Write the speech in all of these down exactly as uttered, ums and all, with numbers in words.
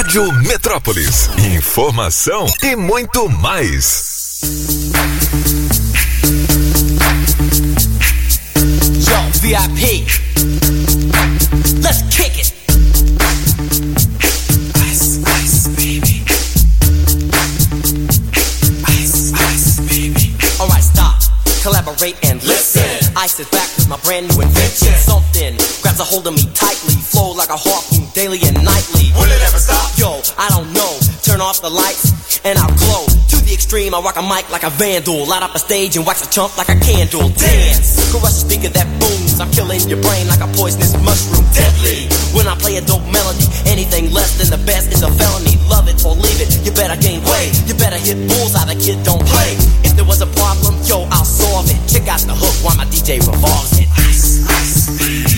Rádio Metrópolis. Informação e muito mais. Yo, V I P. Let's kick it. Ice, ice, baby. Ice, ice, baby. Alright, stop. Collaborate and listen. Ice is back with my brand new invention. Something grabs a hold of me tightly. Flow like a harpoon daily and nightly. Will it ever stop? Yo, I don't know. Turn off the lights and I'll glow. To the extreme, I rock a mic like a vandal. Light up a stage and wax a chump like a candle. Dance, crush a speaker that booms. I'm killing your brain like a poisonous mushroom. Deadly, when I play a dope melody. Anything less than the best is a felony. Love it or leave it, you better gain weight. You better hit bullseye, the kid don't play. If there was a problem, yo, I'll solve it. Check out the hook while my D J revolves it. Ice, ice, baby.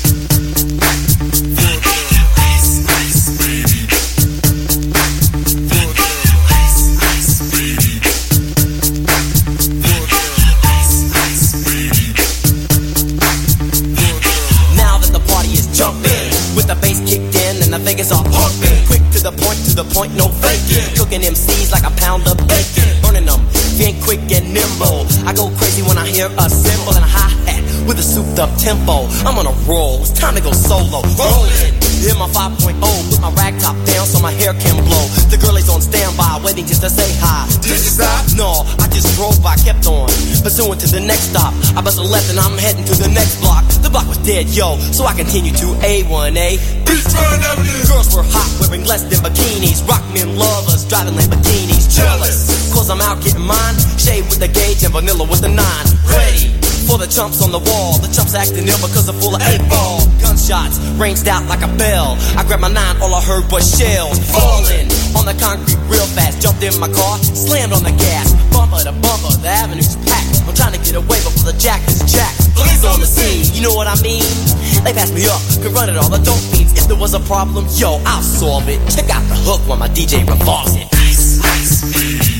With the bass kicked in and the Vegas all pumping. Quick to the point, to the point, no faking. Cooking M Cs like a pound of bacon. Burning them, being quick and nimble. I go crazy when I hear a cymbal and a hi-hat with a souped up tempo. I'm on a roll, it's time to go solo. Rolling, in my five point oh, put my rag top down so my hair can blow. The girl is on standby, waiting just to say hi. Did you stop? No, I just drove by, kept on pursuing to the next stop. I bust a left and I'm heading to the next block. The block was dead, yo, so I continue to A one A. Beachfront Avenue. Girls were hot, wearing less than bikinis. Rock men lovers, driving Lamborghinis. Jealous, cause I'm out getting mine. Shade with the gauge and vanilla with the nine. Ready for the chumps on the wall. The chumps acting ill because they're full of eight ball. Gunshots ranged out like a bell. I grabbed my nine, all I heard was shells falling on the concrete real fast. Jumped in my car, slammed on the gas. Bumper to bumper, the avenue's packed. I'm trying to get away before the jack is jacked. Police on the scene, you know what I mean? They passed me up, could run it all, the dope fiends. If there was a problem, yo, I'll solve it. Check out the hook while my D J revolves it. Ice, ice, baby.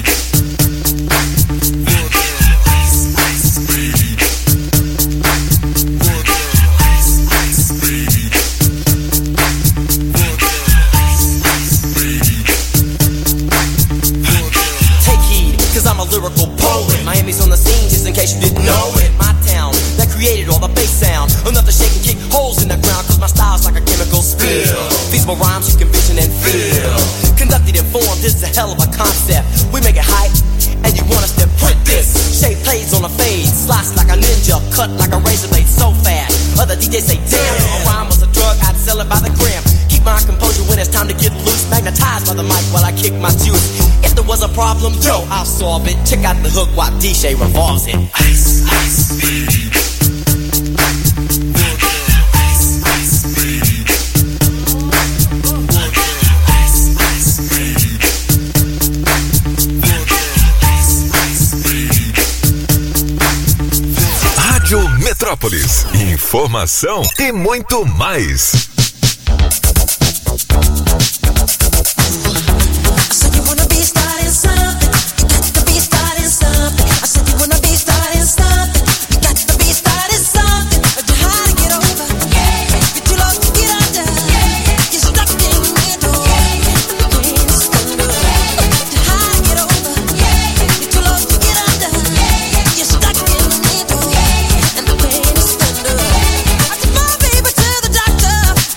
I'm a lyrical poet. Miami's on the scene, just in case you didn't know it. My town that created all the bass sound. Enough to shake and kick holes in the ground, cause my style's like a chemical spill. Feasible rhymes you can vision and feel. Conducted and formed, this is a hell of a concept. We make it hype, and you want us to print this. Shape plays on a fade, slice like a ninja, cut like a razor blade so fast. Other D Js say, damn, if a rhyme was a drug, I'd sell it by the gram. Keep my composure when it's time to get loose. Magnetized by the mic while I kick my juice. If there was a problem, yo, I'll solve it. Check out the hook while D J revolves it. Ice, ice, baby. Ice, ice, baby. Ice, ice, baby. Ice, ice, baby. Rádio Metrópolis. Informação e muito mais. Baby to the doctor.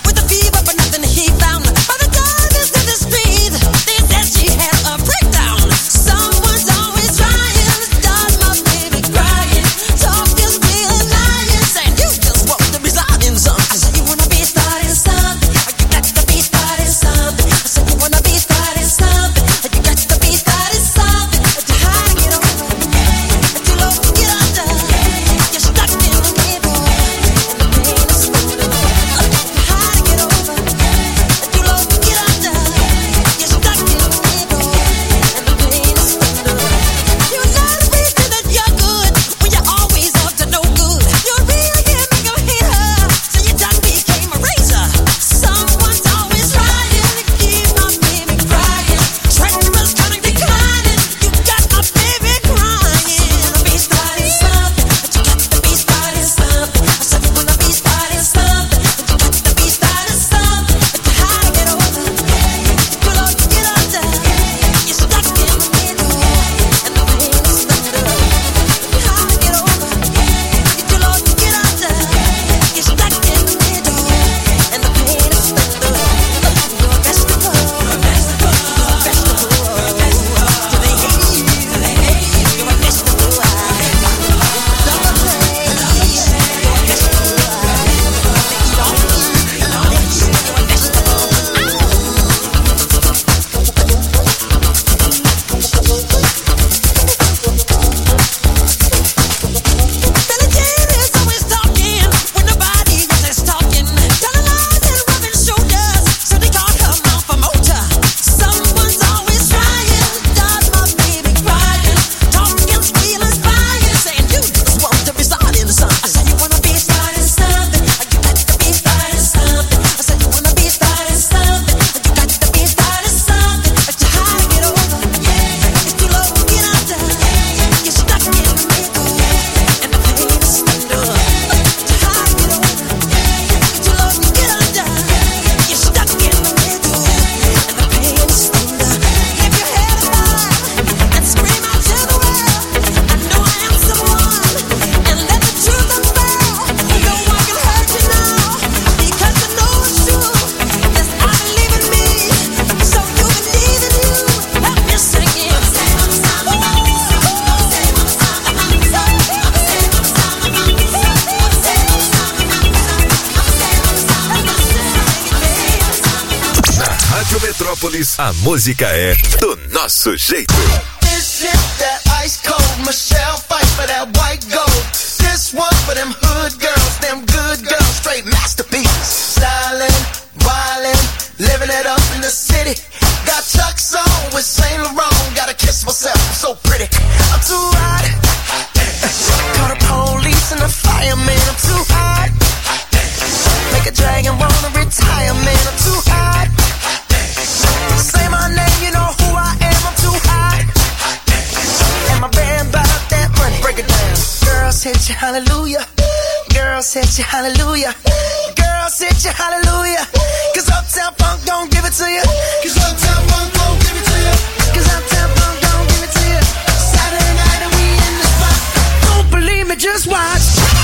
Metrópolis, a música é do nosso jeito. This is that ice cold Michelle fight for that white gold. This one for them hood girls, them good girls, straight masterpieces. Stylin', wildin', living it up in the city. Got Chuck's on with Saint Laurent. Gotta kiss myself, I'm so pretty. I'm too hot. Call the police and the fireman. I'm too hot. Make a dragon wanna retire, man. I'm too hot. Say my name, you know who I am. I'm too hot. And my band bought that money. Break it down. Girls hit you, hallelujah. Girls hit you, hallelujah. Girls hit you, hallelujah. Cause Uptown Funk don't give it to you. Cause Uptown Funk don't give it to you. Cause Uptown Funk don't give it to you. Saturday night and we in the spot. Don't believe me, just watch.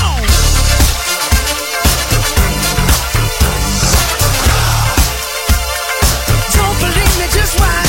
Don't believe me, just watch.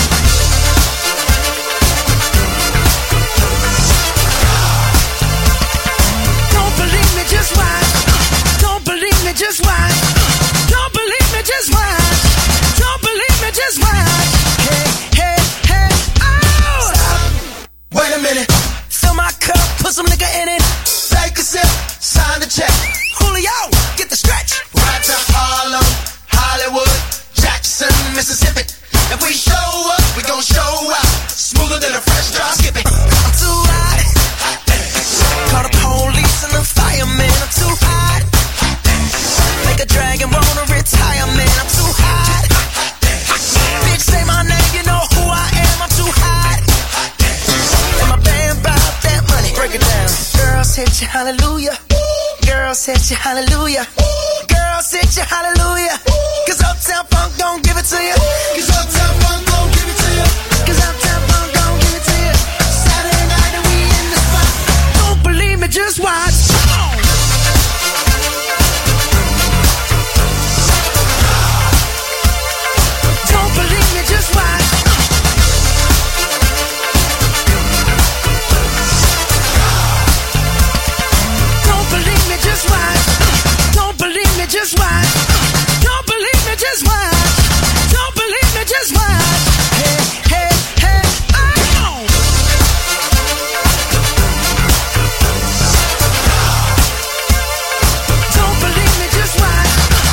Don't believe me, just watch. Don't believe me, just watch. Don't believe me, just watch. Don't believe me, just watch. Hey, hey, hey, oh! Stop. Wait a minute. Fill my cup, put some nigga in it. Take a sip, sign the check. Julio, get the stretch. Right to Harlem, Hollywood, Jackson, Mississippi. If we show up, we gon' show out. Smoother than a fresh drop skipping. I'm too hot. Call the police and the fireman. I'm too hot. Make a dragon wanna retire, man. I'm too hot. Bitch, say my name, you know who I am. I'm too hot. And my band bought that money. Break it down. Girls hit you, hallelujah. Girls hit you, hallelujah. Girls hit you, hallelujah. Cause Uptown Funk don't give it to you. Cause Uptown Funk don't give it to you. Cause Uptown Funk don't give it to you. Saturday night and we in the spot. Don't believe me, just watch. Don't believe me, just watch. Don't believe me, just watch. Don't believe me, just watch. Don't believe me, just watch. Don't believe me, just watch. Hey, hey, hey, oh! Don't believe me, just watch.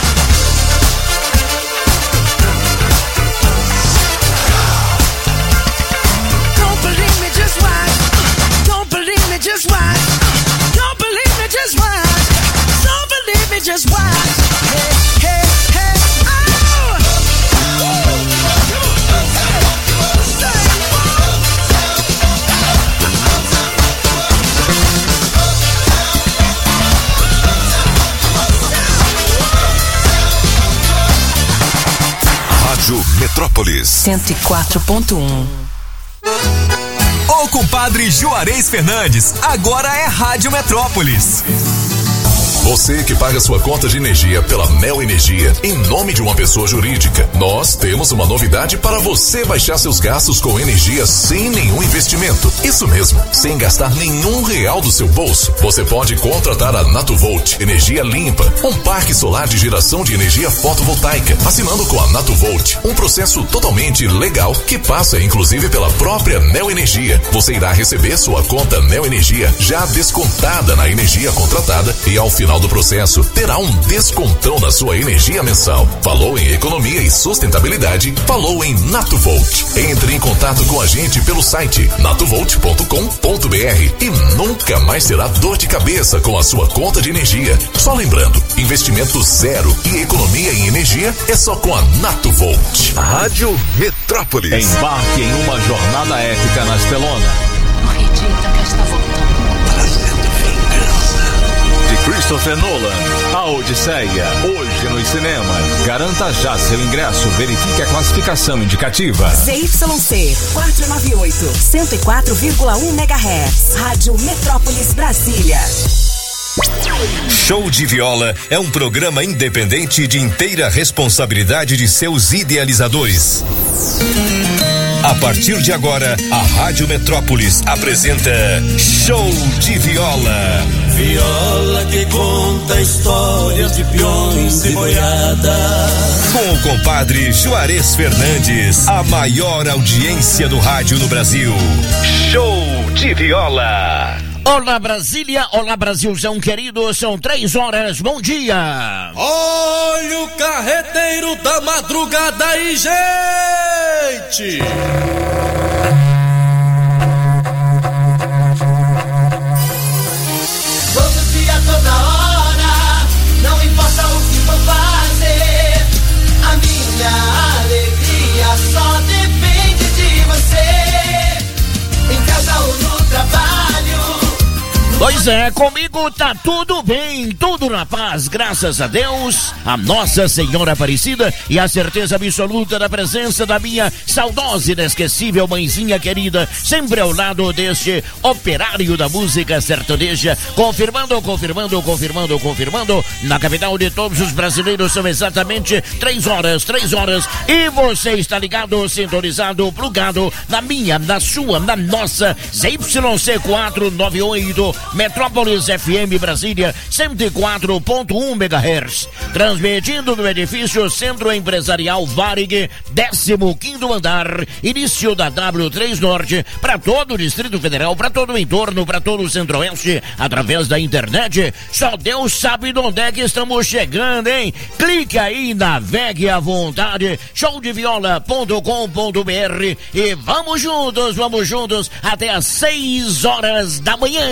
Don't believe me, just watch. Don't believe me, just watch. Don't believe me, just watch. Don't believe me, just watch. Hey, hey, hey, oh! Rádio Metrópolis. cento e quatro ponto um. O compadre Juarez Fernandes, agora é Rádio Metrópolis. Você que paga sua conta de energia pela Neo Energia em nome de uma pessoa jurídica, nós temos uma novidade para você baixar seus gastos com energia sem nenhum investimento. Isso mesmo, sem gastar nenhum real do seu bolso. Você pode contratar a Natuvolt Energia Limpa, um parque solar de geração de energia fotovoltaica, assinando com a Natuvolt, um processo totalmente legal que passa inclusive pela própria Neo Energia. Você irá receber sua conta Neo Energia já descontada na energia contratada e ao final do processo terá um descontão na sua energia mensal. Falou em economia e sustentabilidade? Falou em Natuvolt. Entre em contato com a gente pelo site natuvolt ponto com ponto br e nunca mais terá dor de cabeça com a sua conta de energia. Só lembrando, investimento zero e economia em energia é só com a Natuvolt. Rádio Metrópolis. Embarque em uma jornada épica na Estelona. Acredita que está voltando. De Christopher Nolan, A Odisseia, hoje nos cinemas. Garanta já seu ingresso, verifique a classificação indicativa. Z Y C quatrocentos e noventa e oito, cento e quatro vírgula um megahertz. Rádio Metrópolis Brasília. Show de Viola é um programa independente de inteira responsabilidade de seus idealizadores. A partir de agora, a Rádio Metrópolis apresenta Show de Viola. viola que conta histórias de peões e boiada. Com o compadre Juarez Fernandes, a maior audiência do rádio no Brasil. Show de viola. Olá Brasília, olá Brasilzão querido, são três horas, bom dia. Olha o carreteiro da madrugada aí, gente. Todo dia, toda hora, não importa o que vou fazer, a minha alegria só depende de você. Em casa ou no trabalho. Pois é, comigo tá tudo bem, tudo na paz, graças a Deus, a Nossa Senhora Aparecida e a certeza absoluta da presença da minha saudosa e inesquecível mãezinha querida, sempre ao lado deste operário da música sertaneja, confirmando, confirmando, confirmando, confirmando, na capital de todos os brasileiros são exatamente três horas, três horas, e você está ligado, sintonizado, plugado na minha, na sua, na nossa Z Y C quatrocentos e noventa e oito Metrópolis F M Brasília cento e quatro ponto um megahertz, transmitindo do edifício Centro Empresarial Varig, décimo quinto andar, início da W três Norte, para todo o Distrito Federal, para todo o entorno, para todo o Centro-Oeste, através da internet. Só Deus sabe de onde é que estamos chegando, hein? Clique aí, navegue à vontade, show de viola ponto com ponto br e vamos juntos, vamos juntos até às seis horas da manhã.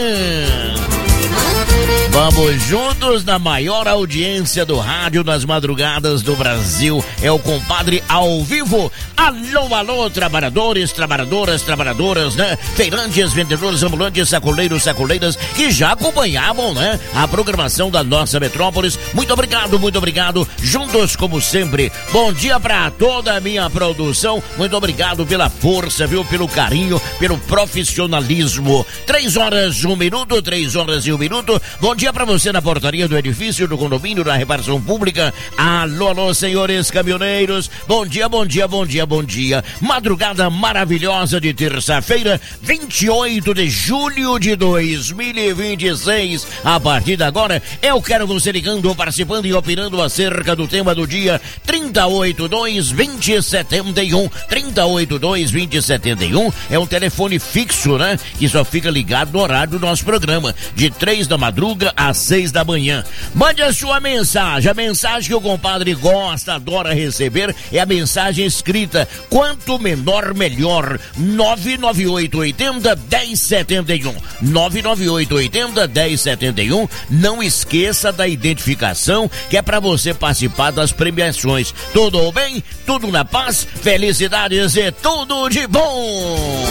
Vamos juntos na maior audiência do rádio nas madrugadas do Brasil. É o compadre ao vivo. Alô, alô, trabalhadores, trabalhadoras, trabalhadoras, né? Feirantes, vendedores ambulantes, sacoleiros, sacoleiras que já acompanhavam, né? A programação da nossa metrópolis. Muito obrigado, muito obrigado. Juntos como sempre. Bom dia pra toda a minha produção. Muito obrigado pela força, viu? Pelo carinho, pelo profissionalismo. Três horas, um minuto, três horas e um minuto. Bom dia pra você na portaria do edifício, do condomínio, da repartição pública. Alô, alô, senhores caminhoneiros. Bom dia, bom dia, bom dia, bom dia. Madrugada maravilhosa de terça-feira, vinte e oito de julho de dois mil e vinte e seis. A partir de agora, eu quero você ligando, participando e opinando acerca do tema do dia. trinta e oito, dois, vinte, setenta e um. trinta e oito, dois, vinte, setenta e um. É um telefone fixo, né? Que só fica ligado no horário do nosso programa, de três da madruga às seis da manhã. Mande a sua mensagem. A mensagem que o compadre gosta, adora receber, é a mensagem escrita. Quanto menor, melhor. nove nove oito oito zero, um zero sete um. nove nove oito oito zero, um zero sete um. Não esqueça da identificação, que é para você participar das premiações. Tudo bem? Tudo na paz? Felicidades e tudo de bom!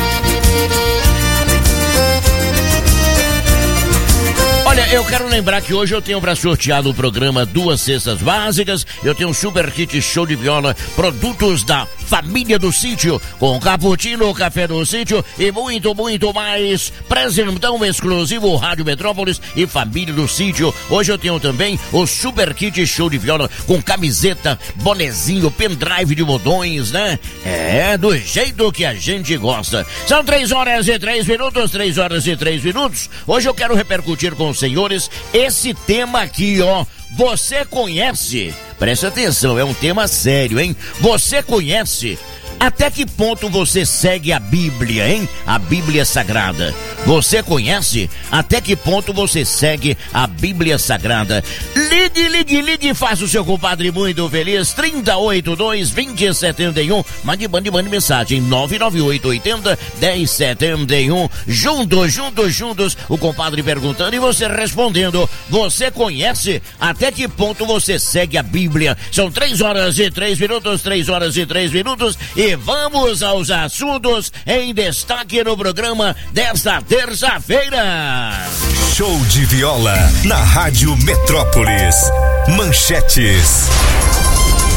Olha, eu quero lembrar que hoje eu tenho para sortear no programa duas cestas básicas, eu tenho um super kit show de viola, produtos da família do sítio, com cappuccino, café do sítio e muito, muito mais. Presentão exclusivo Rádio Metrópolis e família do sítio. Hoje eu tenho também o super kit show de viola, com camiseta, bonezinho, pendrive de modões, né? É, do jeito que a gente gosta. São três horas e três minutos, três horas e três minutos. Hoje eu quero repercutir com os senhores esse tema aqui, ó. Você conhece? Presta atenção, é um tema sério, hein? Você conhece? Até que ponto você segue a Bíblia, hein? A Bíblia Sagrada. Você conhece? Até que ponto você segue a Bíblia Sagrada? Ligue, ligue, ligue, faça o seu compadre muito feliz. trinta e oito, dois, vinte, setenta e um. Mande, mande, mande mensagem. nove nove oito oito zero, um zero sete um. Juntos, juntos, juntos. O compadre perguntando e você respondendo. Você conhece? Até que ponto você segue a Bíblia? São três horas e três minutos, três horas e três minutos. E vamos aos assuntos em destaque no programa desta terça-feira. Show de viola na Rádio Metrópolis. Manchetes.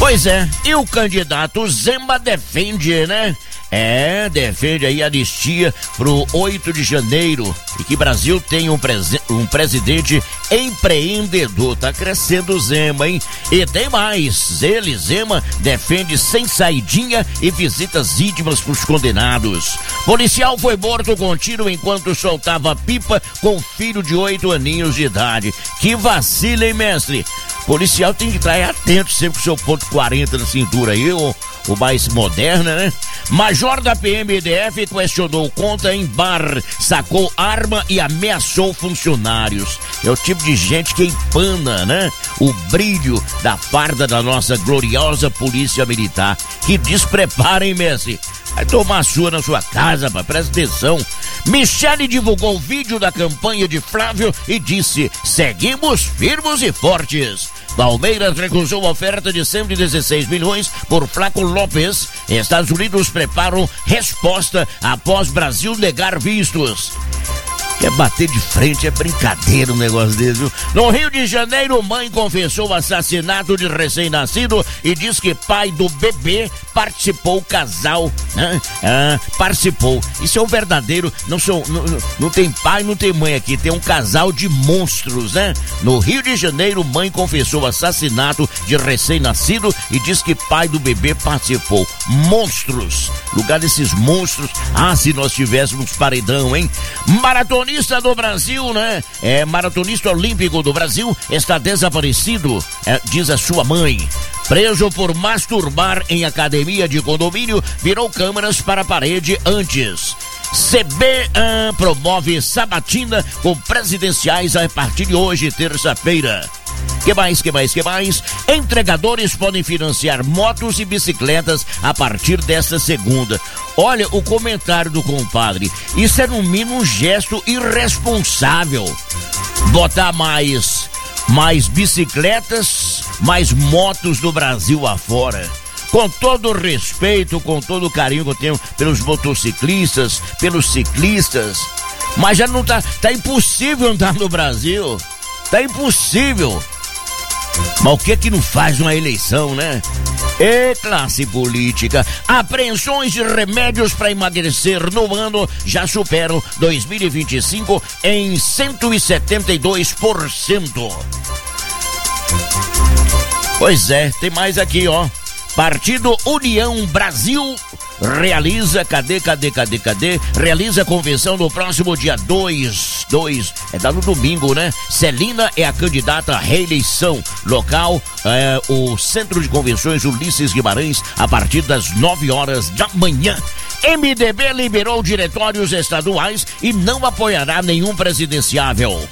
Pois é, e o candidato Zema defende, né? É, defende aí a anistia pro oito de janeiro e que Brasil tem um, prese- um presidente empreendedor. Tá crescendo o Zema, hein? E tem mais, ele, Zema, defende sem saidinha e visitas íntimas pros condenados. Policial foi morto com tiro enquanto soltava pipa com filho de oito aninhos de idade. Que vacila, hein, mestre? Policial tem que estar atento sempre com seu ponto quarenta na cintura aí, o, o mais moderna, né? Major da P M D F questionou conta em bar, sacou arma e ameaçou funcionários. É o tipo de gente que empana, né? O brilho da farda da nossa gloriosa polícia militar. Que desprepara, hein, Messi? Vai tomar sua na sua casa, pá, presta atenção. Michele divulgou o vídeo da campanha de Flávio e disse: seguimos firmes e fortes. Palmeiras recusou a oferta de cento e dezesseis milhões por Flaco Lopes. Estados Unidos preparam resposta após Brasil negar vistos. Quer bater de frente, é brincadeira um negócio desse, viu? No Rio de Janeiro, mãe confessou o assassinato de recém-nascido e diz que pai do bebê participou, o casal, né? Ah, participou. Isso é um verdadeiro, não, são, não, não tem pai, não tem mãe aqui, tem um casal de monstros, né? No Rio de Janeiro, mãe confessou o assassinato de recém-nascido e diz que pai do bebê participou. Monstros. Lugar desses monstros, ah, se nós tivéssemos paredão, hein? Maratonista do Brasil, né? É, maratonista olímpico do Brasil está desaparecido, é, diz a sua mãe. Preso por masturbar em academia de condomínio, virou câmeras para a parede antes. C B A promove sabatina com presidenciais a partir de hoje, terça-feira. Que mais, que mais, que mais? Entregadores podem financiar motos e bicicletas a partir desta segunda. Olha o comentário do compadre. Isso é no mínimo um gesto irresponsável. Botar mais, mais bicicletas, mais motos do Brasil afora. Com todo o respeito, com todo o carinho que eu tenho pelos motociclistas, pelos ciclistas, mas já não tá, tá impossível andar no Brasil. Tá impossível. Mas o que que não faz uma eleição, né? E classe política. Apreensões de remédios para emagrecer no ano já superam dois mil e vinte e cinco em cento e setenta e dois por cento. Pois é, tem mais aqui, ó. Partido União Brasil realiza, cadê, cadê, cadê, cadê? Realiza a convenção no próximo dia dois, dois, é dá no domingo, né? Celina é a candidata à reeleição. Local, é o Centro de Convenções Ulisses Guimarães, a partir das nove horas da manhã. M D B liberou diretórios estaduais e não apoiará nenhum presidenciável.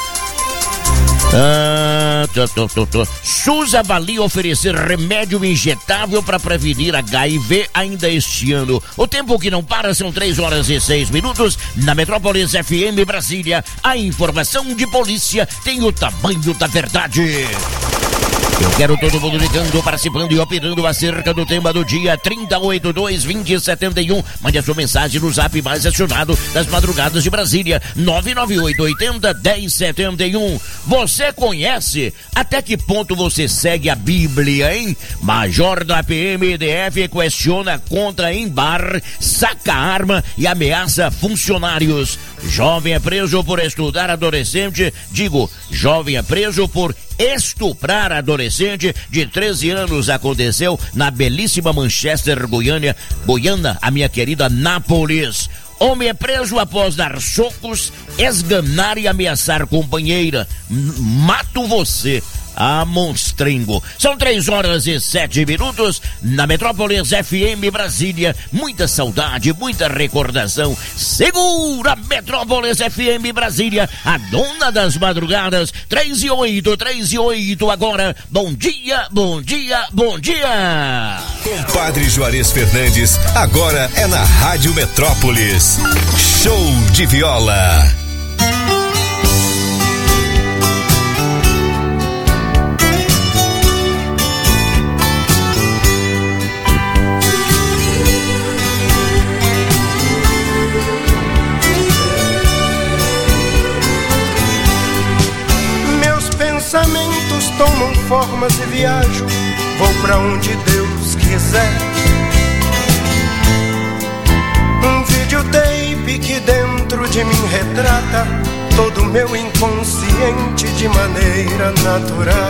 Ah, tô, tô, tô, tô. SUS avalia oferecer remédio injetável para prevenir H I V ainda este ano. O tempo que não para são três horas e seis minutos. Na Metrópolis F M Brasília, a informação de polícia tem o tamanho da verdade. Eu quero todo mundo ligando, participando e opinando acerca do tema do dia. Trinta oito dois vinte setenta e um. Mande a sua mensagem no zap mais acionado das madrugadas de Brasília, nove nove oito oitenta dez setenta e um. Você conhece? Até que ponto você segue a Bíblia, hein? Major da P M D F questiona conta em bar, saca arma e ameaça funcionários. Jovem é preso por estudar adolescente, digo, jovem é preso por estuprar adolescente de treze anos. Aconteceu na belíssima Manchester, Goiânia, Goiânia, a minha querida Nápoles. Homem é preso após dar socos, esganar e ameaçar companheira. Mato você. Ah, monstrengo. São três horas e sete minutos na Metrópolis F M Brasília. Muita saudade, muita recordação. Segura Metrópolis F M Brasília, a dona das madrugadas. Três e oito, três e oito agora. Bom dia, bom dia, bom dia. Compadre Juarez Fernandes, agora é na Rádio Metrópolis. Show de viola. Pensamentos tomam formas e viajo vou pra onde Deus quiser. Um videotape que dentro de mim retrata todo o meu inconsciente de maneira natural.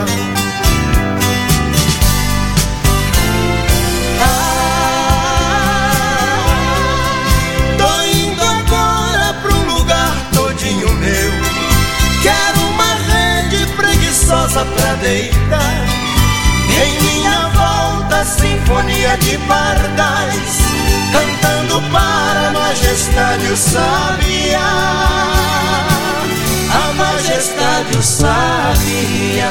Pra deitar em minha volta, sinfonia de pardais, cantando para a majestade o sabiá, a majestade o sabiá.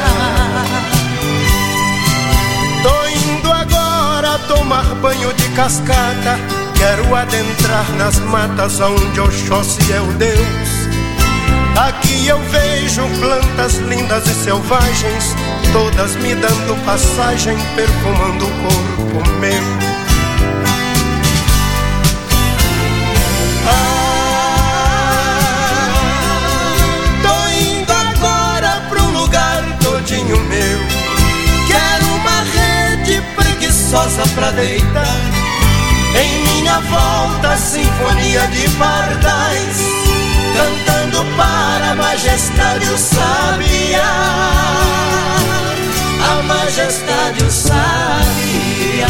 Tô indo agora tomar banho de cascata, quero adentrar nas matas onde Oxóssi é o Deus. Aqui eu vejo plantas lindas e selvagens, todas me dando passagem, perfumando o corpo meu. Ah, tô indo agora pra um lugar todinho meu. Quero uma rede preguiçosa pra deitar. Em minha volta, sinfonia de pardais, cantando para a majestade o sabiá, a majestade o sabiá.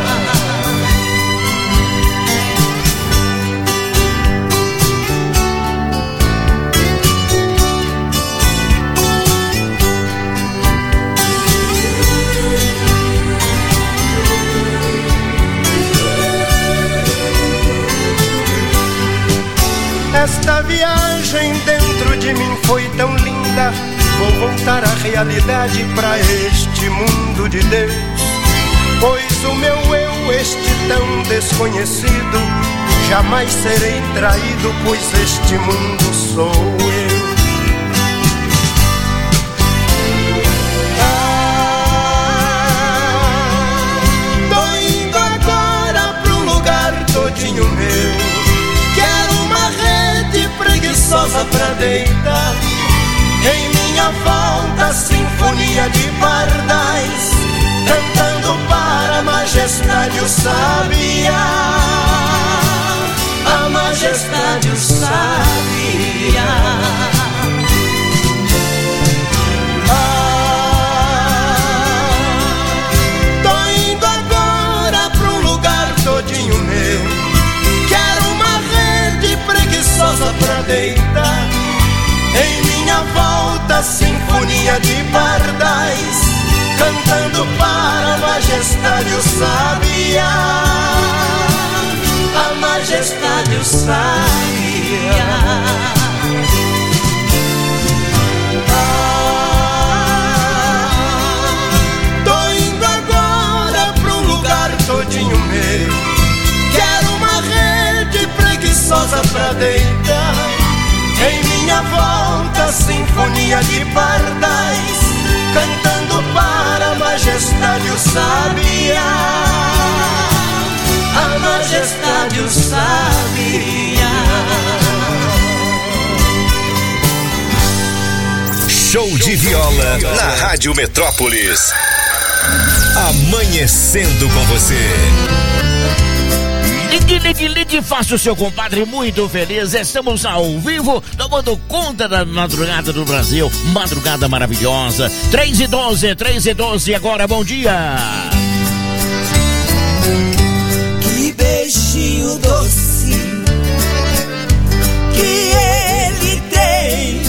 Esta viagem dentro de mim foi tão linda, vou voltar à realidade, pra este mundo de Deus. Pois o meu eu, este tão desconhecido, jamais serei traído, pois este mundo sou eu. Ah, tô indo agora pra um lugar todinho meu. Preguiçosa pra deitar. Em minha volta, sinfonia de pardais, cantando para a majestade o sabiá, a majestade o sabiá. Ah, tô indo agora pra um lugar todinho meu. Quero uma rede preguiçosa pra deitar. Em minha volta, sinfonia de pardais, cantando para a majestade o sabiá, a majestade o sabiá. Ah, tô indo agora pra um lugar todinho meu. Quero uma rede preguiçosa pra deitar. Em minha volta, sinfonia de pardais, cantando para a majestade o sabiá, a majestade o sabiá. Show de viola na Rádio Metrópolis. Amanhecendo com você. Ligue, ligue, ligue, faça o seu compadre muito feliz. Estamos ao vivo, tomando conta da madrugada do Brasil. Madrugada maravilhosa. três e doze, três e doze, agora bom dia. Que beijinho doce que ele tem.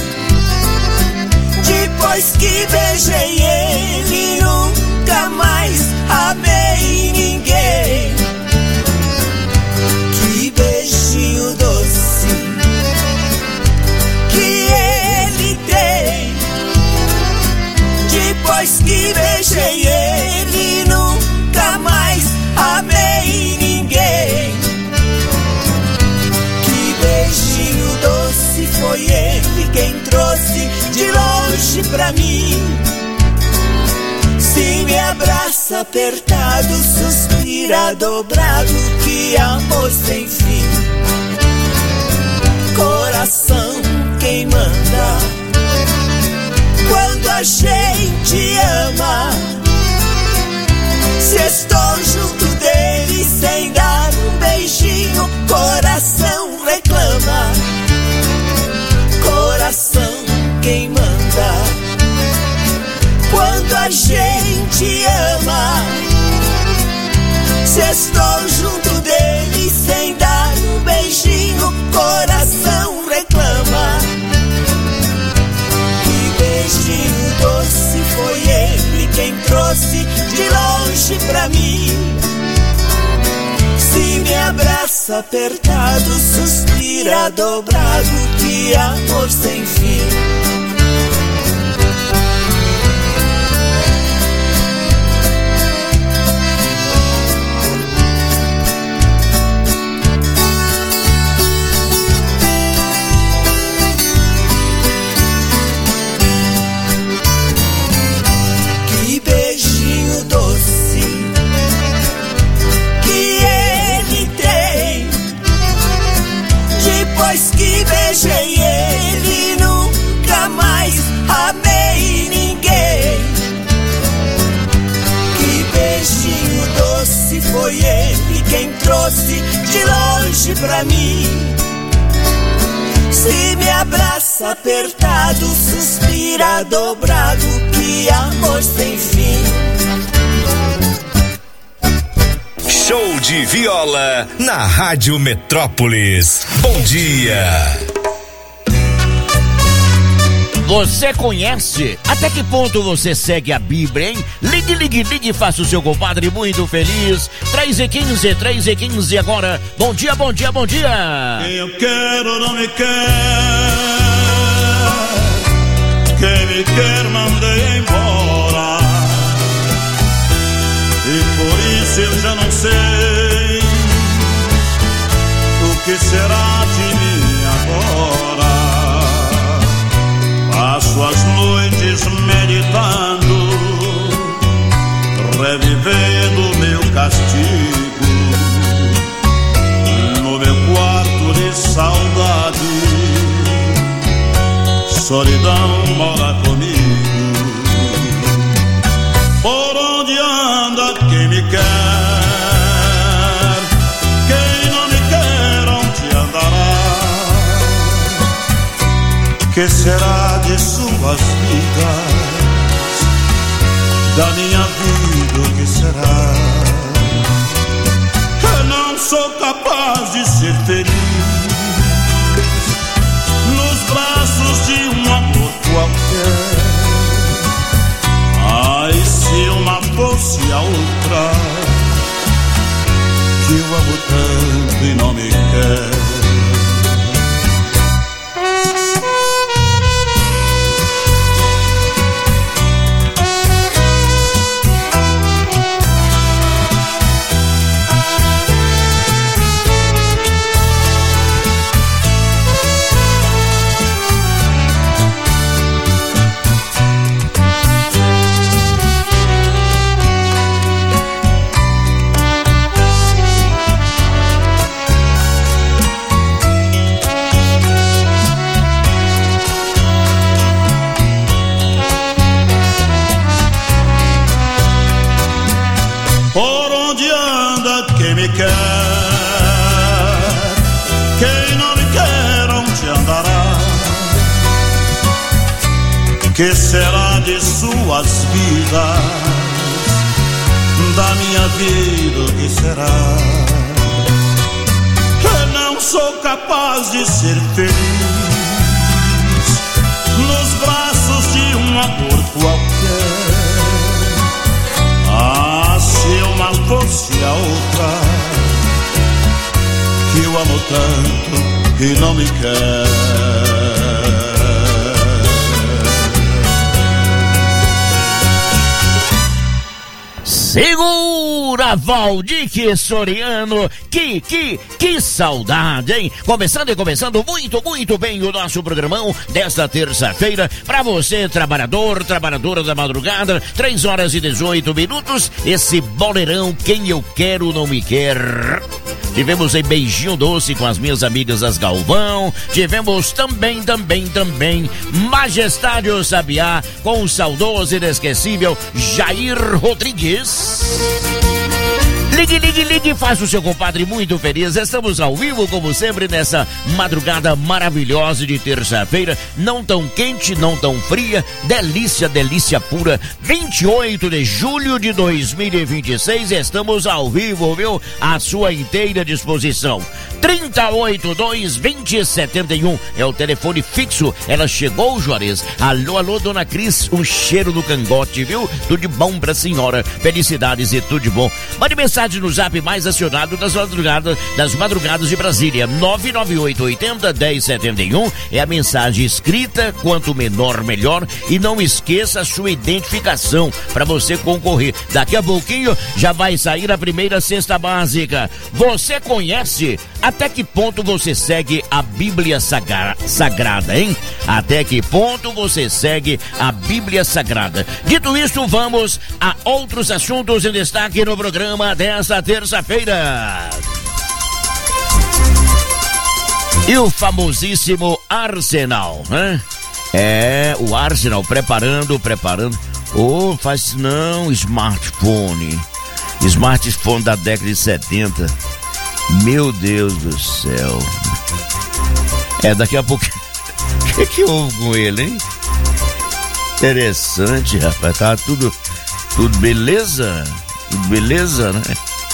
Depois que beijei ele, nunca mais amei ninguém. Beijinho doce que ele tem. Depois que beijei ele, nunca mais amei ninguém. Que beijinho doce foi ele quem trouxe de longe pra mim. Se me abraça apertado, suspira dobrado, que amor sem fim. Coração quem manda quando a gente ama. abraça apertado, suspira dobrado, que amor sem fim. Que beijinho doce que ele tem. Depois que beijei ele, nunca mais amei ninguém. Que beijinho doce, foi ele quem trouxe de longe pra mim. Se me abraça apertado, suspira dobrado, que amor sem fim. Show de viola na Rádio Metrópolis. Bom dia. Você conhece? Até que ponto você segue a Bíblia, hein? Ligue, ligue, ligue, faça o seu compadre muito feliz. três e quinze, três e quinze agora. Bom dia, bom dia, bom dia. Quem eu quero não me quer, quem me quer mandei embora. E por isso eu já não sei o que será de mim agora. Passo as noites meditando, revivendo meu castigo. No meu quarto de saudade, solidão mora comigo. Por onde anda quem me quer? Quem não me quer, onde andará? Que será de suas vidas? Da minha vida, o que será? Eu não sou capaz de ser feliz nos braços de um amor qualquer. Ai, se uma fosse a outra, que eu amo tanto e não me quer. Por onde anda quem me quer? Quem não me quer, onde andará? Que será de suas vidas? Da minha vida, o que será? Eu não sou capaz de ser feliz nos braços de um amor qualquer. Ah, se uma fosse a outra, que eu amo tanto e não me quer. Segura, Valdir Soriano, que, que, que saudade, hein? Começando e começando muito, muito bem o nosso programão desta terça-feira. Pra você, trabalhador, trabalhadora da madrugada, três horas e dezoito minutos, esse boleirão, quem eu quero não me quer. Tivemos aí beijinho doce com as minhas amigas das Galvão. Tivemos também, também, também Majestade o Sabiá com o saudoso e inesquecível Jair Rodrigues. Ligue, ligue, ligue, faça o seu compadre muito feliz. Estamos ao vivo, como sempre, nessa madrugada maravilhosa de terça-feira. Não tão quente, não tão fria. Delícia, delícia pura. vinte e oito de julho de dois mil e vinte e seis. Estamos ao vivo, viu? À sua inteira disposição. trinta e oito, dois, vinte, setenta e um é o telefone fixo. Ela chegou, Juarez. Alô, alô, dona Cris, um cheiro no cangote, viu? Tudo de bom pra senhora. Felicidades e tudo de bom. Mande mensagem no zap mais acionado das madrugadas, das madrugadas de Brasília. nove nove oito oito zero, um zero sete um é a mensagem escrita, quanto menor melhor, e não esqueça a sua identificação para você concorrer. Daqui a pouquinho já vai sair a primeira cesta básica. Você conhece? Até que ponto você segue a Bíblia Sagra- Sagrada, hein? Até que ponto você segue a Bíblia Sagrada? Dito isso, vamos a outros assuntos em destaque no programa desta terça-feira. E o famosíssimo Arsenal, né? É, o Arsenal preparando, preparando. Oh, faz não, smartphone. Smartphone da década de setenta. Meu Deus do céu. É, daqui a pouco. O que que houve com ele, hein? Interessante, rapaz. Tá tudo. Tudo beleza? Tudo beleza, né?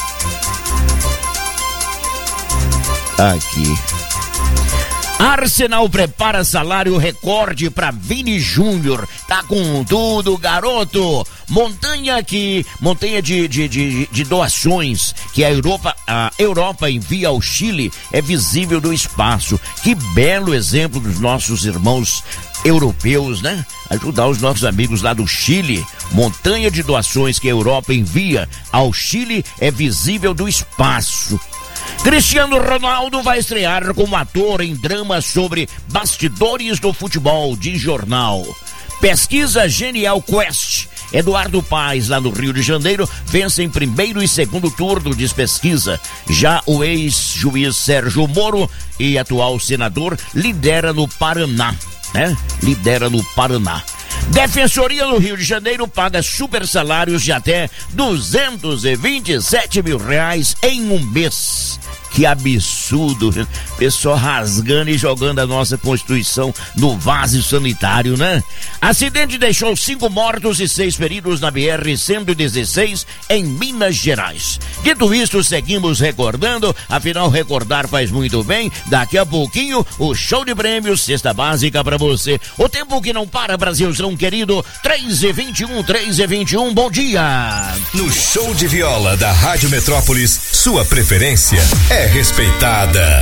Aqui. Arsenal prepara salário recorde para Vini Júnior. Tá com tudo, garoto. Montanha que montanha de, de, de, de doações que a Europa, a Europa envia ao Chile é visível do espaço. Que belo exemplo dos nossos irmãos europeus, né? Ajudar os nossos amigos lá do Chile. Montanha de doações que a Europa envia ao Chile é visível do espaço. Cristiano Ronaldo vai estrear como ator em drama sobre bastidores do futebol de jornal. Pesquisa Genial Quest. Eduardo Paes, lá no Rio de Janeiro, vence em primeiro e segundo turno de pesquisa. Já o ex-juiz Sérgio Moro e atual senador lidera no Paraná, né? Lidera no Paraná. Defensoria do Rio de Janeiro paga super salários de até duzentos e vinte e sete mil reais em um mês. Que absurdo, pessoal rasgando e jogando a nossa Constituição no vaso sanitário, né? Acidente deixou cinco mortos e seis feridos na B R cento e dezesseis em Minas Gerais. Dito isto, seguimos recordando, afinal recordar faz muito bem. Daqui a pouquinho, o show de prêmios, cesta básica pra você. O tempo que não para, Brasilzão querido, três e vinte e um, três e vinte e um, bom dia! No show de viola da Rádio Metrópolis, sua preferência é respeitada.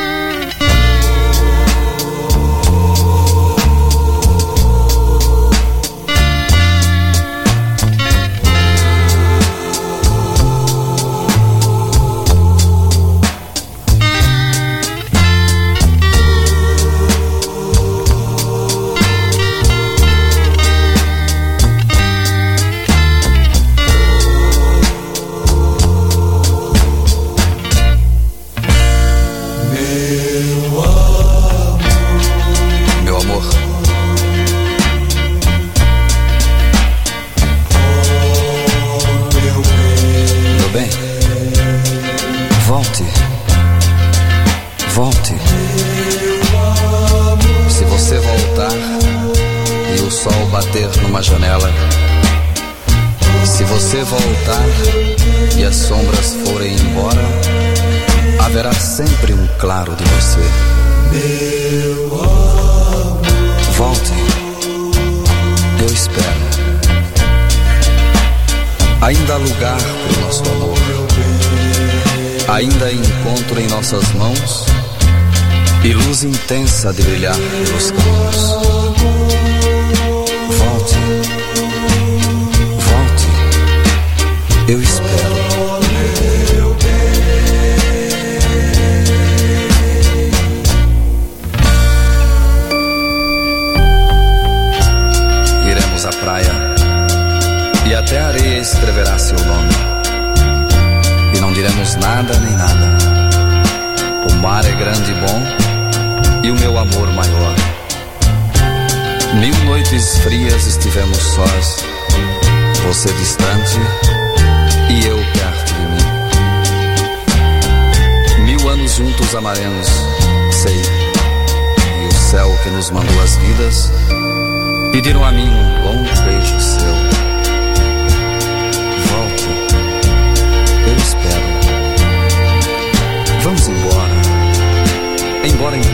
Numa janela. Se você voltar e as sombras forem embora, haverá sempre um claro de você. Meu amor. Volte, eu espero. Ainda há lugar para o nosso amor. Ainda há encontro em nossas mãos e luz intensa de brilhar pelos caminhos. Volte, volte, eu espero. Iremos à praia e até a areia escreverá seu nome. E não diremos nada nem nada. O mar é grande e bom e o meu amor maior. Mil noites frias estivemos sós, você distante e eu perto de mim. Mil anos juntos amaremos, sei, e o céu que nos mandou as vidas pediram a mim um bom beijo seu. Volte, eu espero. Vamos embora.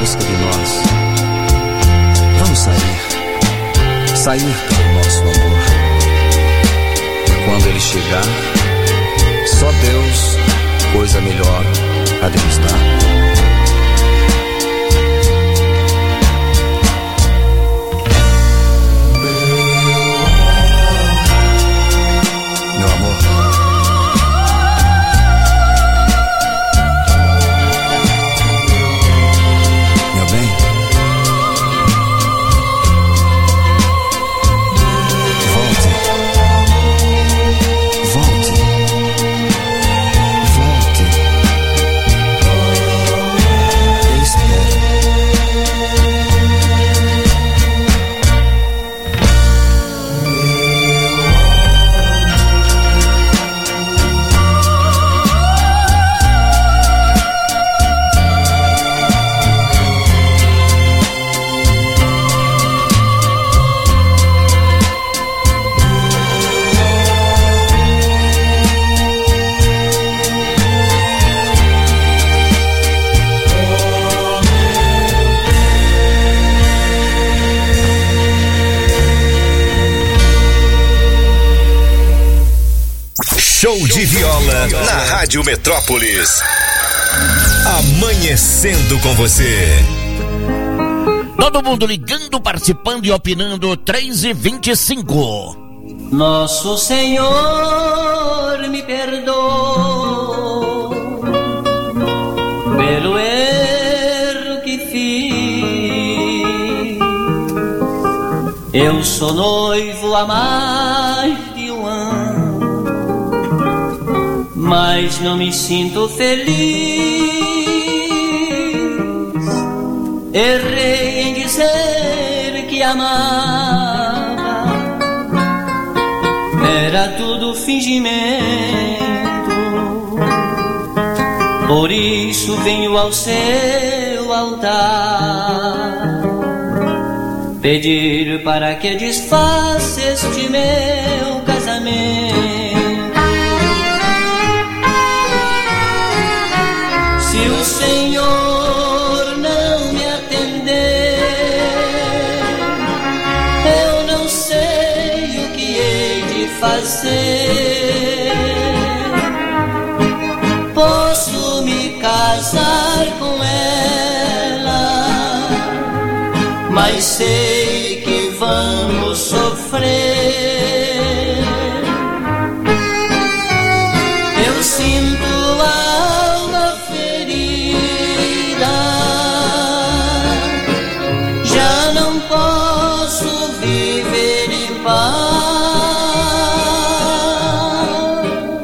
busca de nós. Vamos sair, sair pelo nosso amor. E quando ele chegar, só Deus, coisa melhor, há de nos dar. Show de viola na Rádio Metrópolis. Amanhecendo com você. Todo mundo ligando, participando e opinando. Três e vinte e cinco. Nosso Senhor me perdoa pelo erro que fiz. Eu sou noivo há mais de um ano, mas não me sinto feliz. Errei em dizer que amava, era tudo fingimento. Por isso venho ao seu altar pedir para que desfaça este meu casamento. Se o Senhor não me atender, eu não sei o que hei de fazer. Posso me casar com ela, mas sei que vamos sofrer. Eu sinto a alma ferida, já não posso viver em paz,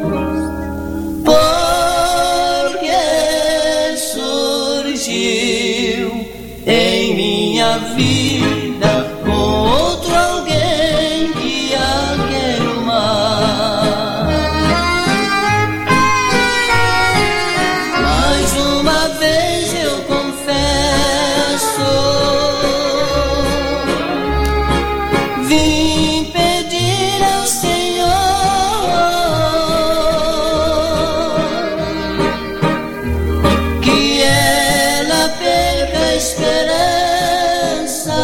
porque surgiu em minha vida com outro alguém que a quero mais. Mais uma vez eu confesso, vim pedir ao Senhor que ela perca a esperança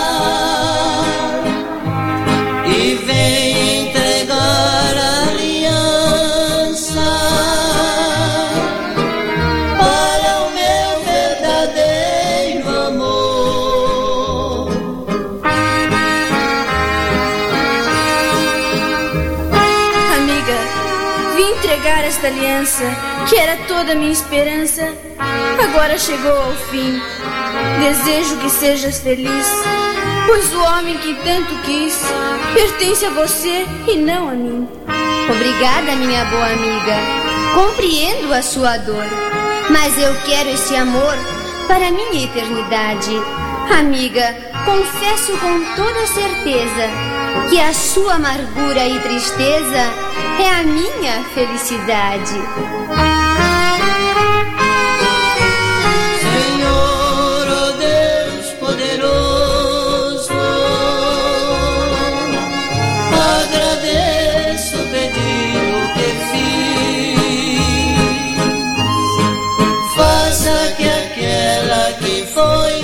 e vem entregar a aliança para o meu verdadeiro amor. Amiga, vim entregar esta aliança, que era toda a minha esperança. Agora chegou ao fim. Desejo que sejas feliz, pois o homem que tanto quis pertence a você e não a mim. Obrigada, minha boa amiga. Compreendo a sua dor, mas eu quero esse amor para a minha eternidade. Amiga, confesso com toda certeza que a sua amargura e tristeza é a minha felicidade. Senhor, ó Deus poderoso, agradeço o pedido que fiz. Faça que aquela que foi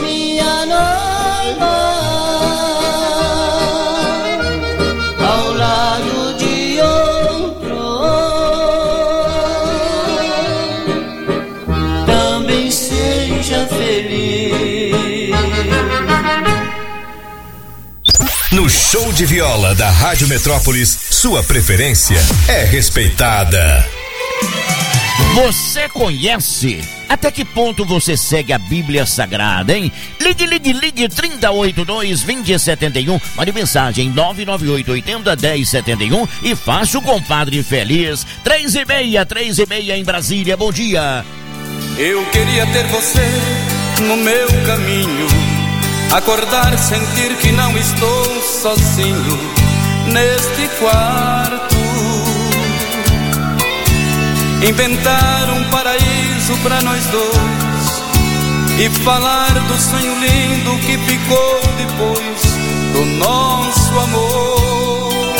feliz. No show de viola da Rádio Metrópolis, sua preferência é respeitada. Você conhece? Até que ponto você segue a Bíblia Sagrada, hein? Ligue, ligue, ligue, trinta e oito, dois, vinte, setenta e um. Mande mensagem nove nove oito, oitenta, dez, setenta e um e faça o compadre feliz. Três e meia, três e meia em Brasília. Bom dia. Eu queria ter você no meu caminho, acordar, sentir que não estou sozinho neste quarto, inventar um paraíso pra nós dois e falar do sonho lindo que ficou depois do nosso amor.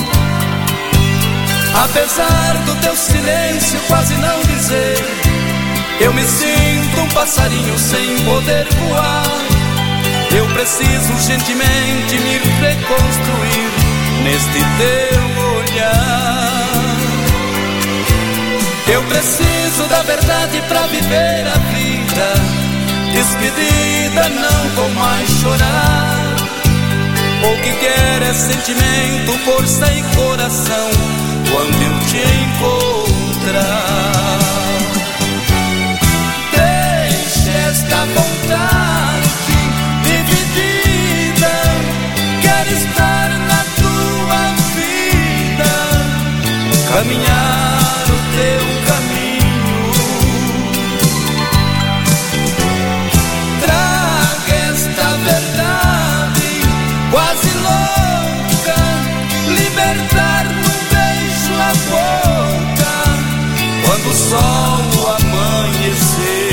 Apesar do teu silêncio quase não dizer, eu me sinto um passarinho sem poder voar. Eu preciso urgentemente me reconstruir neste teu olhar. Eu preciso da verdade pra viver a vida. Despedida, não vou mais chorar. O que quer é sentimento, força e coração quando eu te encontrar. Deixe esta vontade dividida. Quero estar na tua vida, caminhar o teu caminho. Traga esta verdade quase louca, libertar num beijo a boca quando o sol amanhecer.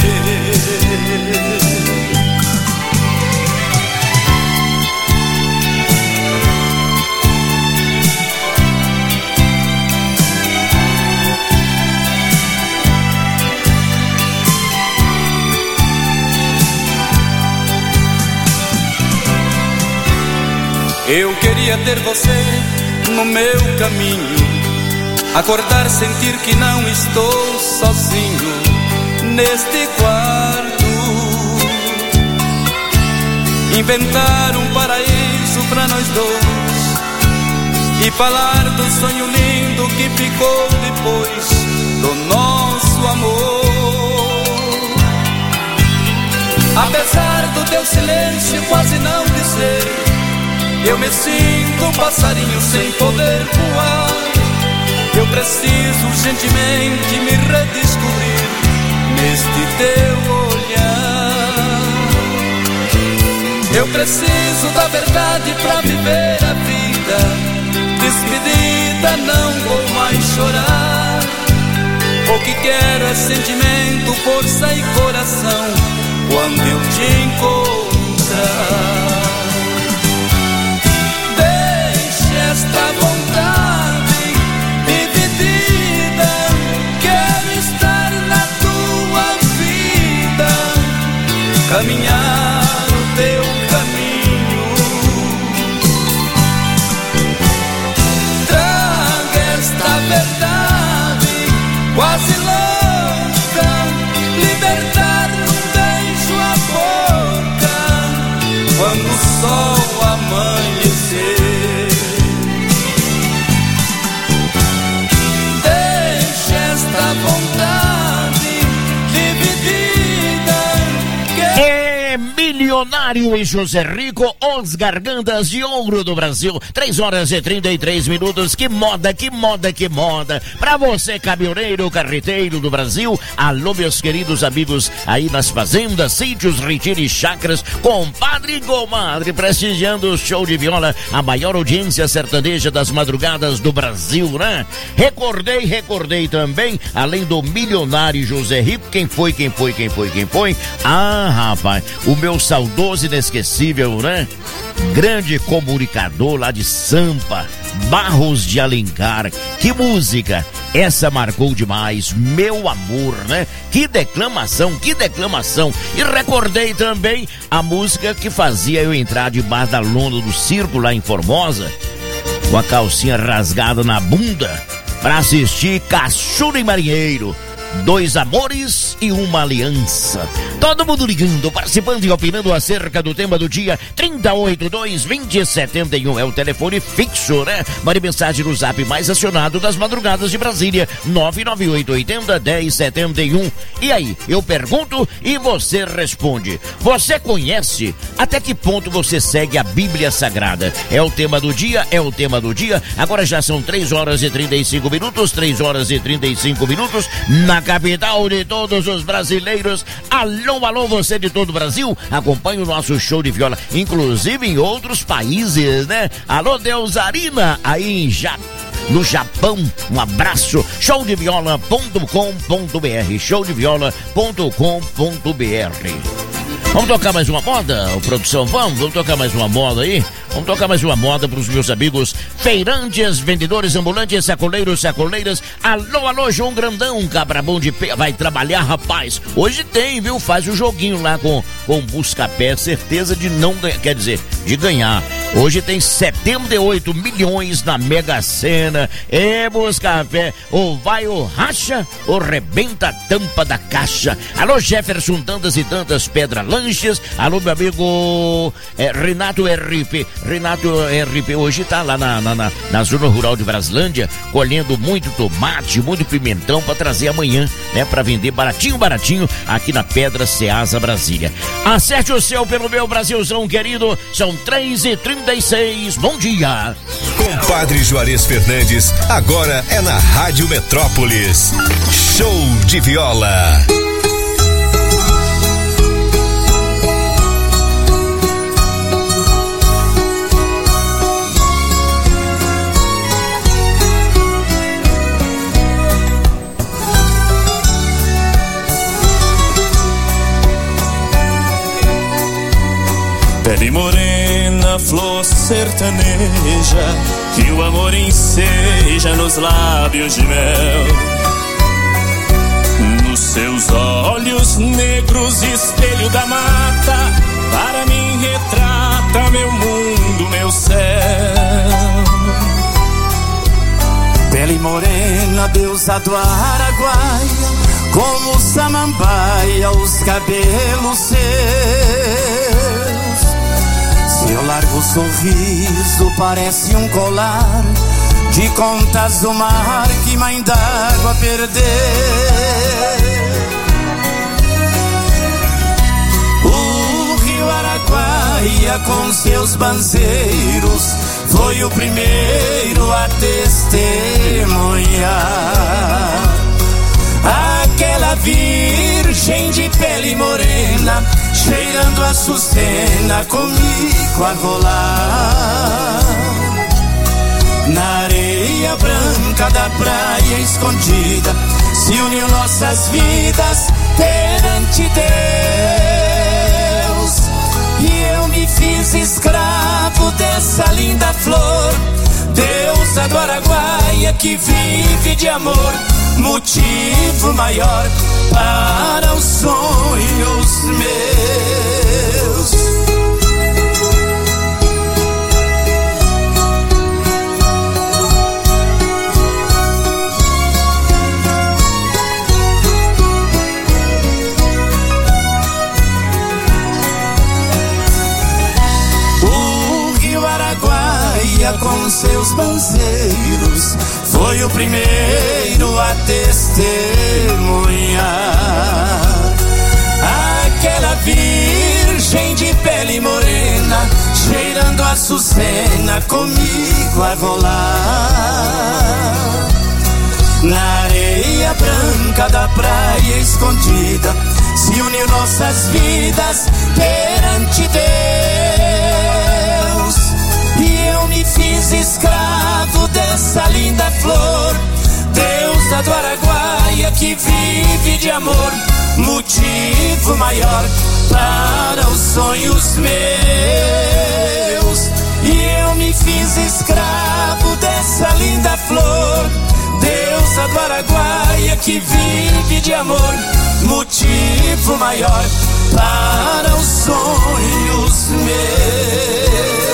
Eu queria ter você no meu caminho, acordar, sentir que não estou sozinho neste quarto, inventar um paraíso pra nós dois e falar do sonho lindo que ficou depois do nosso amor. Apesar do teu silêncio quase não dizer, eu me sinto um passarinho sem poder voar. Eu preciso urgentemente me redescobrir neste teu olhar. Eu preciso da verdade pra viver a vida. Despedida, não vou mais chorar. O que quero é sentimento, força e coração quando eu te encontrar. Esta vontade dividida, quero estar na tua vida, caminhar o teu caminho. Traga esta verdade quase louca, libertar num beijo a boca quando o sol amanhecer. Esta vontade dividida. É milionário e José Rico, os gargantas de ouro do Brasil. Três horas e trinta e três minutos. Que moda, que moda, que moda. Pra você, caminhoneiro, carreteiro do Brasil. Alô, meus queridos amigos aí nas fazendas, sítios, retiro e chacras. Compadre e comadre, prestigiando o show de viola, a maior audiência sertaneja das madrugadas do Brasil, né? Recordei, recordei também, além do milionário José Rico, quem foi, quem foi, quem foi, quem foi? Ah, rapaz, o meu saudoso inesquecível, né? Grande comunicador lá de Sampa, Barros de Alencar. Que música! Essa marcou demais, meu amor, né? Que declamação, que declamação. E recordei também a música que fazia eu entrar debaixo da lona do circo lá em Formosa, com a calcinha rasgada na bunda, pra assistir Caçula e Marinheiro. Dois amores e uma aliança. Todo mundo ligando, participando e opinando acerca do tema do dia. Trinta e oito, dois, vinte, setenta e um é o telefone fixo, né? Mande mensagem no zap mais acionado das madrugadas de Brasília, nove nove oito oito zero, dez setenta e um. E aí, eu pergunto e você responde. Você conhece? Até que ponto você segue a Bíblia Sagrada? É o tema do dia, é o tema do dia. Agora já são três horas e trinta e cinco minutos, três horas e trinta e cinco minutos, na capital de todos os brasileiros. Alô, alô, você de todo o Brasil, acompanhe o nosso show de viola, inclusive em outros países, né? Alô, Deusarina, aí em Já, no Japão, um abraço. show de viola ponto com ponto br, show de viola ponto com ponto br. Vamos tocar mais uma moda, ô, produção? Vamos, vamos tocar mais uma moda aí? Vamos tocar mais uma moda para os meus amigos feirantes, vendedores ambulantes, sacoleiros, sacoleiras. Alô, alô, João Grandão, cabra bom de pé, vai trabalhar, rapaz. Hoje tem, viu? Faz o joguinho lá com, com Buscapé, certeza de não ganhar, quer dizer, de ganhar. Hoje tem setenta e oito milhões na Mega Sena. É, Buscapé, ou vai ou racha, ou rebenta a tampa da caixa. Alô, Jefferson, tantas e tantas Pedra Lanches. Alô, meu amigo é, Renato R P. Renato R P hoje tá lá na, na, na, na zona rural de Braslândia, colhendo muito tomate, muito pimentão para trazer amanhã, né? Para vender baratinho, baratinho aqui na Pedra Ceasa, Brasília. Acerte o céu pelo meu Brasilzão querido, são três e trinta e seis, bom dia. Compadre Juarez Fernandes, agora é na Rádio Metrópolis. Show de viola. Pele morena, flor sertaneja, que o amor enseja nos lábios de mel. Nos seus olhos negros, espelho da mata, para mim retrata meu mundo, meu céu. Pele morena, deusa do Araguaia, como samambaia, os cabelos seus. Seu largo sorriso parece um colar de contas do mar que mãe d'água perdeu. O rio Araguaia com seus banzeiros foi o primeiro a testemunhar. Aquela virgem de pele morena, cheirando a açucena, comigo a rolar. Na areia branca da praia escondida, se uniu nossas vidas perante Deus. E eu me fiz escravo dessa linda flor, deusa do Araguaia que vive de amor, motivo maior para os sonhos meus. O rio Araguaia com seus banzeiros foi o primeiro a testemunhar. Aquela virgem de pele morena, cheirando a açucena, comigo a rolar. Na areia branca da praia escondida, se uniu nossas vidas perante Deus. E eu me fiz escravo dessa linda flor, deusa do Araguaia que vive de amor, motivo maior para os sonhos meus. E eu me fiz escravo dessa linda flor, deusa do Araguaia que vive de amor, motivo maior para os sonhos meus.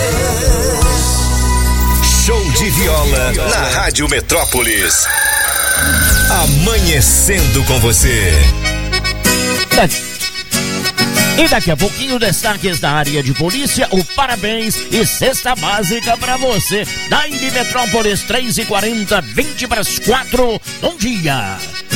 Show de viola na Rádio Metrópolis. Amanhecendo com você. E daqui a pouquinho, destaques da área de polícia, o parabéns e cesta básica pra você. Daí Metrópolis, três e quarenta, vinte para as quatro. Bom dia.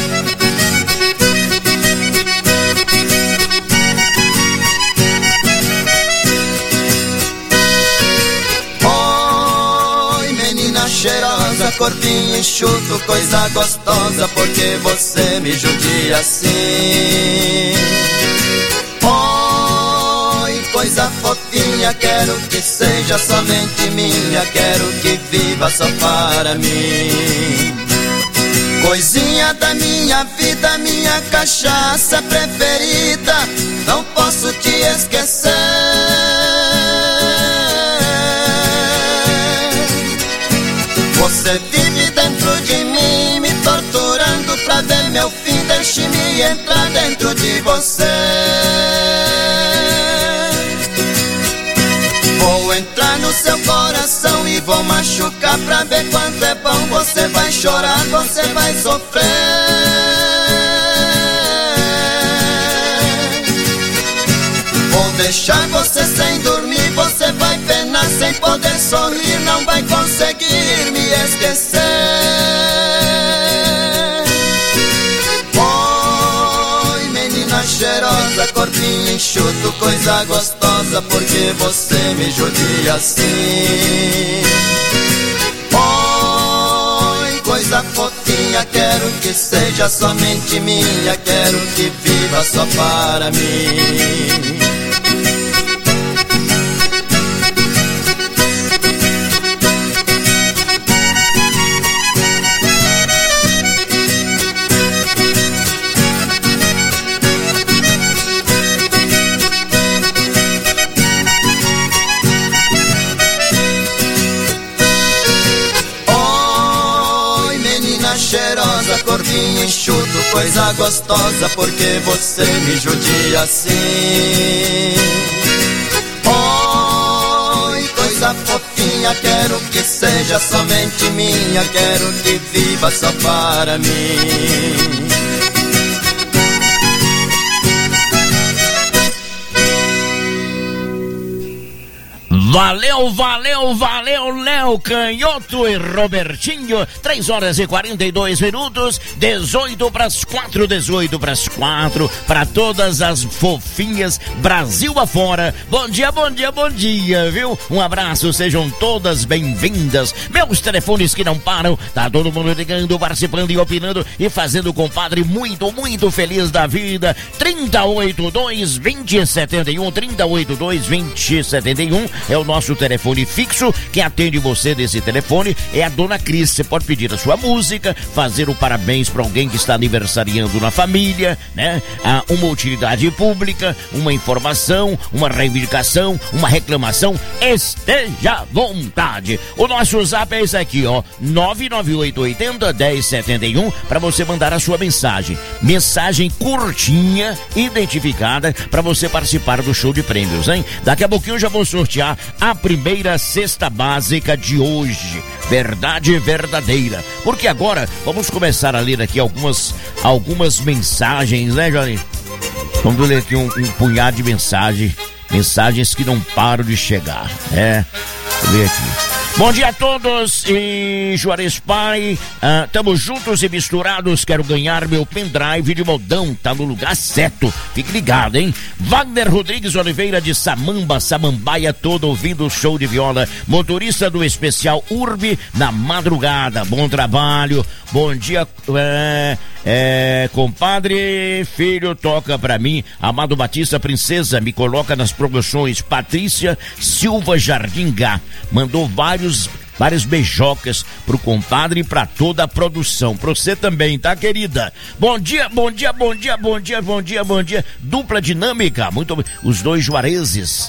Oi, menina cheirosa, corpinho enxuto, coisa gostosa, porque você me judia assim. Oi, coisa fofinha, quero que seja somente minha, quero que viva só para mim. Coisinha da minha vida, minha cachaça preferida, não posso te esquecer. Você vive dentro de mim, me torturando pra ver meu fim, deixe-me entrar dentro de você. Vou entrar no seu coração e vou machucar pra ver quanto é bom. Você vai chorar, você vai sofrer. Vou deixar você sem dormir, você vai penar sem poder sorrir, não vai conseguir me esquecer. Oi, menina cheirosa, corpinho enxuto, coisa gostosa, porque você me judia assim. Oi, coisa fofinha, quero que seja somente minha, quero que viva só para mim. Cheirosa, corpinho enxuto, coisa gostosa, porque você me judia assim. Oi, coisa fofinha, quero que seja somente minha, quero que viva só para mim. Valeu, valeu, valeu, Léo Canhoto e Robertinho. três horas e quarenta e dois minutos, dezoito para as quatro, dezoito para as quatro, para todas as fofinhas Brasil afora. Bom dia, bom dia, bom dia, viu? Um abraço, sejam todas bem-vindas. Meus telefones que não param, tá todo mundo ligando, participando e opinando e fazendo o compadre muito, muito feliz da vida. trinta e oito, dois, vinte, setenta e um, trinta e oito, dois, vinte, setenta e um é o nosso telefone fixo. Quem atende você desse telefone é a dona Cris. Você pode pedir a sua música, fazer o parabéns para alguém que está aniversariando na família, né? Ah, uma utilidade pública, uma informação, uma reivindicação, uma reclamação, esteja à vontade. O nosso zap é esse aqui, ó, nove nove oito oito zero, um zero sete um, para você mandar a sua mensagem. Mensagem curtinha, identificada, para você participar do show de prêmios, hein? Daqui a pouquinho eu já vou sortear a primeira cesta básica de hoje. Verdade verdadeira. Porque agora vamos começar a ler aqui algumas, algumas mensagens, né, Johnny? Vamos ler aqui um, um punhado de mensagens. Mensagens que não param de chegar. É, vou ler aqui. Bom dia a todos e Juarez Pai, ah, tamo juntos e misturados, quero ganhar meu pendrive de modão, tá no lugar certo, fique ligado, hein? Wagner Rodrigues Oliveira de Samamba, Samambaia, todo ouvindo o show de viola, motorista do especial Urbe na madrugada, bom trabalho, bom dia, é, é, compadre, filho, toca pra mim, Amado Batista Princesa, me coloca nas promoções, Patrícia Silva Jardim Gá, mandou vários Várias beijocas pro compadre e pra toda a produção. Pra você também, tá, querida? Bom dia, bom dia, bom dia, bom dia, bom dia, bom dia. Dupla dinâmica, muito os dois juarezes.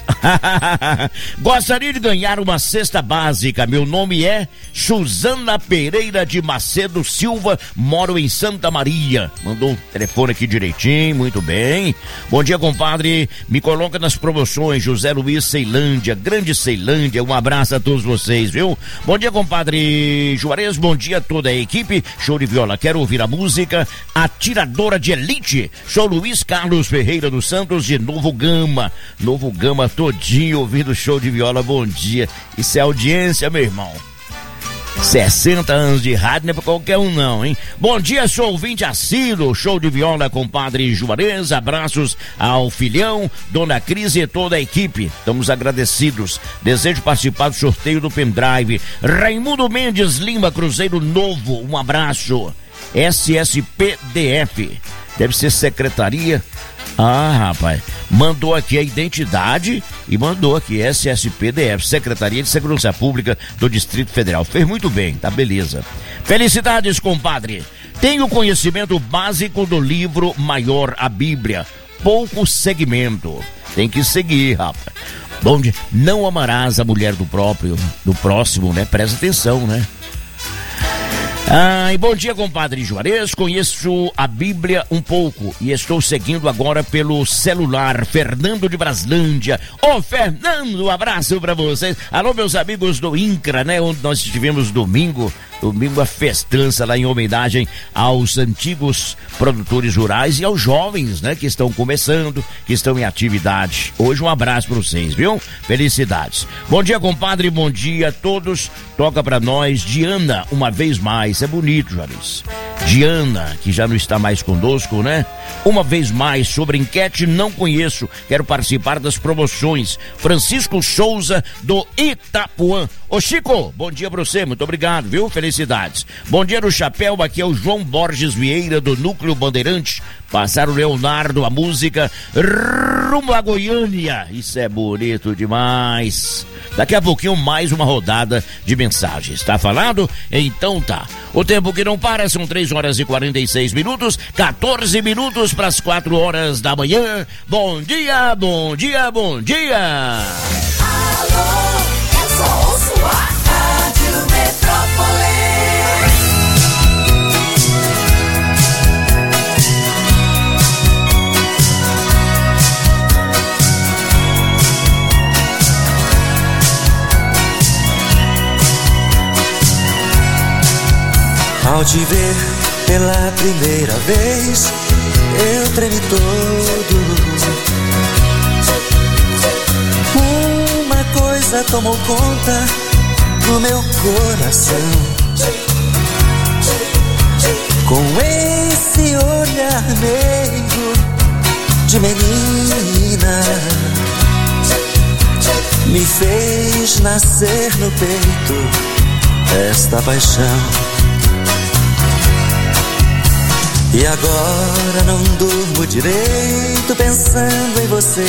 Gostaria de ganhar uma cesta básica. Meu nome é Suzana Pereira de Macedo Silva, moro em Santa Maria. Mandou o telefone aqui direitinho, muito bem. Bom dia, compadre. Me coloca nas promoções, José Luiz Ceilândia, Grande Ceilândia. Um abraço a todos vocês, viu? Bom dia, compadre Juarez, bom dia a toda a equipe, show de viola, quero ouvir a música Atiradora de Elite, sou Luiz Carlos Ferreira dos Santos de Novo Gama, Novo Gama todinho ouvindo show de viola, bom dia, isso é audiência, meu irmão. sessenta anos de rádio não é pra qualquer um não, hein? Bom dia, sou ouvinte assíduo, show de viola, compadre Juarez, abraços ao filhão, dona Cris e toda a equipe, estamos agradecidos, desejo participar do sorteio do pendrive. Raimundo Mendes Lima, Cruzeiro Novo, um abraço. S S P D F, deve ser secretaria. Ah, rapaz, mandou aqui a identidade e mandou aqui S S P D F, Secretaria de Segurança Pública do Distrito Federal. Fez muito bem, tá beleza. Felicidades, compadre. Tenho conhecimento básico do livro Maior a Bíblia, pouco segmento. Tem que seguir, rapaz. Bom dia. Não amarás a mulher do próprio, do próximo, né? Presta atenção, né? Ah, e bom dia, compadre Juarez, conheço a Bíblia um pouco e estou seguindo agora pelo celular, Fernando de Braslândia. Ô, Fernando, um abraço pra vocês. Alô, meus amigos do INCRA, né, onde nós estivemos domingo, domingo a festança lá em homenagem aos antigos produtores rurais e aos jovens, né, que estão começando, que estão em atividade. Hoje um abraço pra vocês, viu? Felicidades. Bom dia, compadre, bom dia a todos. Toca pra nós, Diana, uma vez mais. É bonito, Juarez. Diana, que já não está mais conosco, né? Uma vez mais, sobre enquete, não conheço. Quero participar das promoções. Francisco Souza, do Itapuã. Ô, Chico, bom dia pra você, muito obrigado, viu? Felicidades. Bom dia no chapéu, aqui é o João Borges Vieira, do Núcleo Bandeirante. Passaram o Leonardo, a música Rumo a Goiânia. Isso é bonito demais. Daqui a pouquinho mais uma rodada de mensagens. Tá falado? Então tá. O tempo que não para são três horas e quarenta e seis minutos, quatorze minutos para as quatro horas da manhã. Bom dia, bom dia, bom dia. Alô, eu só ouço a Rádio Metrópolis. Ao te ver pela primeira vez, eu tremi todo. Uma coisa tomou conta do meu coração. Com esse olhar meigo de menina, me fez nascer no peito esta paixão. E agora não durmo direito pensando em você.